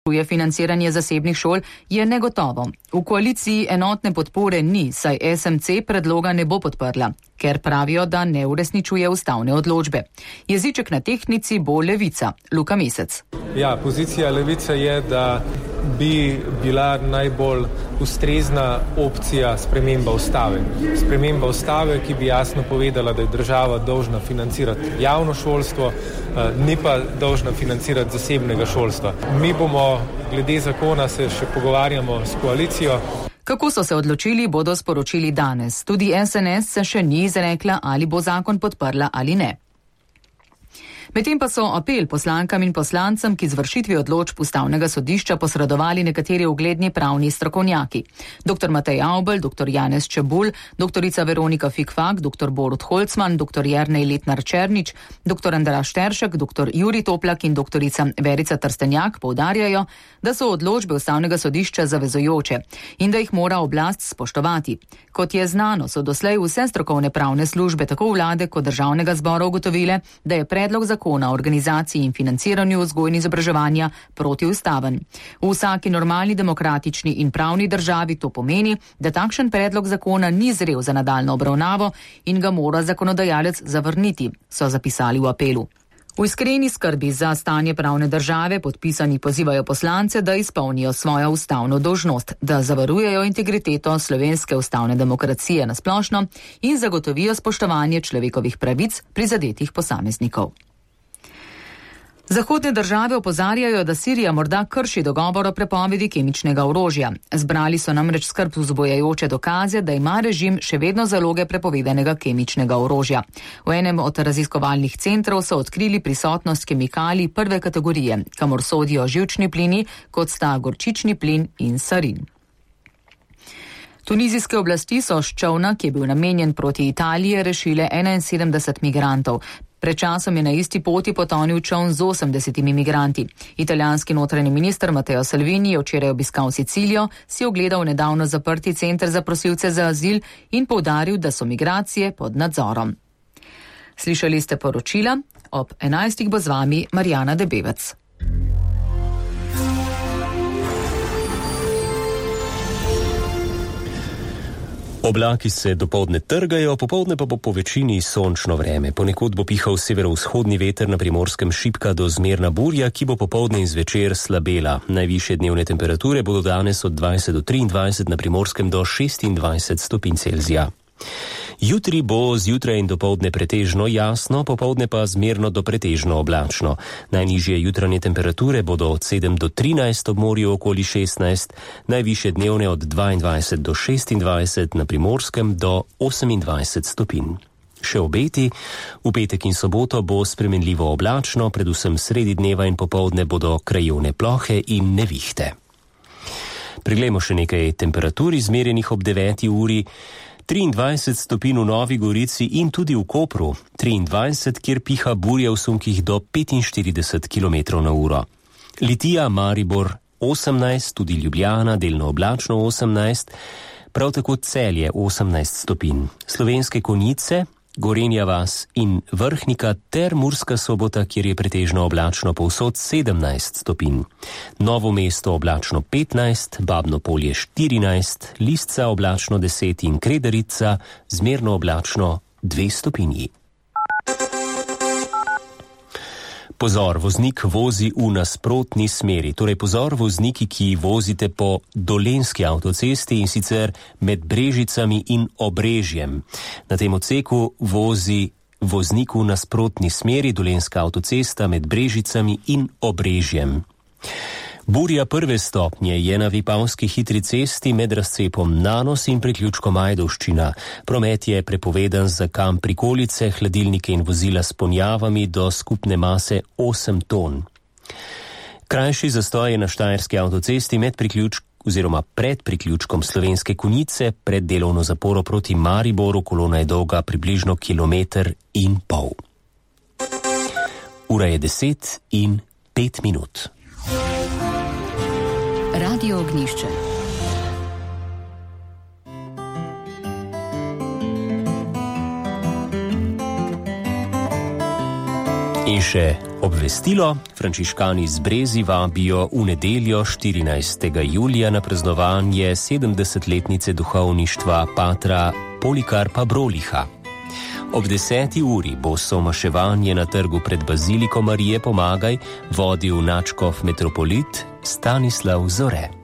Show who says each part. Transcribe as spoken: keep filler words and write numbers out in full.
Speaker 1: Financiranje zasebnih šol je negotovo. V koaliciji enotne podpore ni, saj es em ce predloga ne bo podprla, ker pravijo, da ne uresničuje ustavne odločbe. Jeziček na tehtnici bo Levica. Luka Mesec.
Speaker 2: Ja, pozicija Levice je, da bi bila najbolj ustrezna opcija sprememba ustave. Sprememba ustave, ki bi jasno povedala, da je država dolžna financirati javno šolstvo, ni pa dolžna financirati zasebnega šolstva. Mi bomo glede zakona se še pogovarjamo s koalicijo.
Speaker 1: Kako so se odločili, bodo sporočili danes. Tudi es en es se še ni izrekla, ali bo zakon podprla ali ne. Medtem pa so apel poslankam in poslancem, ki z vršitvi odločb ustavnega sodišča posredovali nekateri ugledni pravni strokovnjaki. doktor Matej Avbelj, doktor Janez Čebulj, doktorica Veronika Fikfak, doktor Borut Holcman, doktor Jernej Letnar-Černič, doktor Andraž Teršek, doktor Jurij Toplak in doktorica Verica Trstenjak poudarjajo, da so odločbe ustavnega sodišča zavezujoče in da jih mora oblast spoštovati. Kot je znano, so doslej vse strokovne pravne službe tako vlade kot državnega zbora ugotovile, da je predlog zakona o organizaciji in financiranju vzgoje in izobraževanja protiustaven. V vsaki normalni demokratični in pravni državi to pomeni, da takšen predlog zakona ni zrel za nadaljno obravnavo in ga mora zakonodajalec zavrniti, so zapisali v apelu. V iskreni skrbi za stanje pravne države podpisani pozivajo poslance, da izpolnijo svojo ustavno dolžnost, da zavarujejo integriteto slovenske ustavne demokracije na splošno in zagotovijo spoštovanje človekovih pravic prizadetih posameznikov. Zahodne države opozarjajo, da Sirija morda krši dogovor o prepovedi kemičnega orožja. Zbrali so namreč skrb vzbujajoče dokaze, da ima režim še vedno zaloge prepovedanega kemičnega orožja. V enem od raziskovalnih centrov so odkrili prisotnost kemikalij prve kategorije, kamor sodijo živčni plini, kot sta gorčični plin in sarin. Tunizijske oblasti so s čolna, ki je bil namenjen proti Italiji, rešile enainsedemdeset migrantov. Pred časom je na isti poti potonil čoln z osemdesetimi migranti. Italijanski notranji minister Matteo Salvini je včeraj obiskal Sicilijo, si ogledal nedavno zaprti center za prosilce za azil in poudaril, da so migracije pod nadzorom. Slišali ste poročila, ob enajstih bo z vami Marjana Debevec.
Speaker 3: Oblaki se dopoldne trgajo, popoldne pa bo po večini sončno vreme. Ponekod bo pihal severovzhodni veter, na Primorskem šibka do zmerna burja, ki bo popoldne in zvečer slabela. Najvišje dnevne temperature bodo danes od dvajset do triindvajset, na Primorskem do šestindvajset stopinj Celzija. Jutri bo zjutraj in dopoldne pretežno jasno, popoldne pa zmerno do pretežno oblačno. Najnižje jutranje temperature bodo od sedem do trinajst, ob morju okoli šestnajst, najvišje dnevne od dvaindvajset do šestindvajset, na Primorskem do osemindvajset stopinj. Še obeti, v petek in soboto bo spremenljivo oblačno, predvsem sredi dneva in popoldne bodo krajevne plohe in nevihte. Preglejmo še nekaj temperatur, izmerjenih ob deveti uri. triindvajset stopinj v Novi Gorici in tudi v Kopru, triindvajset, kjer piha burja v sunkih do petinštirideset kilometrov na uro. Litija, Maribor osemnajst, tudi Ljubljana, delno oblačno osemnajst, prav tako Celje osemnajst stopinj. Slovenske Konjice, Gorenja vas in Vrhnika ter Murska Sobota, kjer je pretežno oblačno povsod sedemnajst stopinj. Novo mesto oblačno petnajst, Babno Polje štirinajst, Lisca oblačno deset in Kredarica zmerno oblačno dve stopinji. Pozor, voznik vozi v nasprotni smeri. Torej pozor vozniki, ki vozite po Dolenjski avtocesti in sicer med Brežicami in Obrežjem. Na tem odseku vozi voznik v nasprotni smeri, Dolenjska avtocesta med Brežicami in Obrežjem. Burja prve stopnje je na Vipavski hitri cesti med razcepom Nanos in priključkom Ajdovščina. Promet je prepovedan za kamp prikolice, hladilnike in vozila s ponjavami do skupne mase osem ton. Krajši zastoj je na Štajerski avtocesti med priključkom oziroma pred priključkom Slovenske Konjice, pred delovno zaporo proti Mariboru, kolona je dolga približno kilometer in pol. Ura je deset in pet minut.
Speaker 1: Radio Ognjišče.
Speaker 3: In še Obvestilo: frančiškani z Brezi vabijo v nedeljo štirinajstega julija na praznovanje sedemdesetletnice duhovništva patra Polikarpa Broliha. Ob deseti uri bo somaševanje na trgu pred Baziliko Marije Pomagaj vodil nadškof metropolit Stanislav Zore.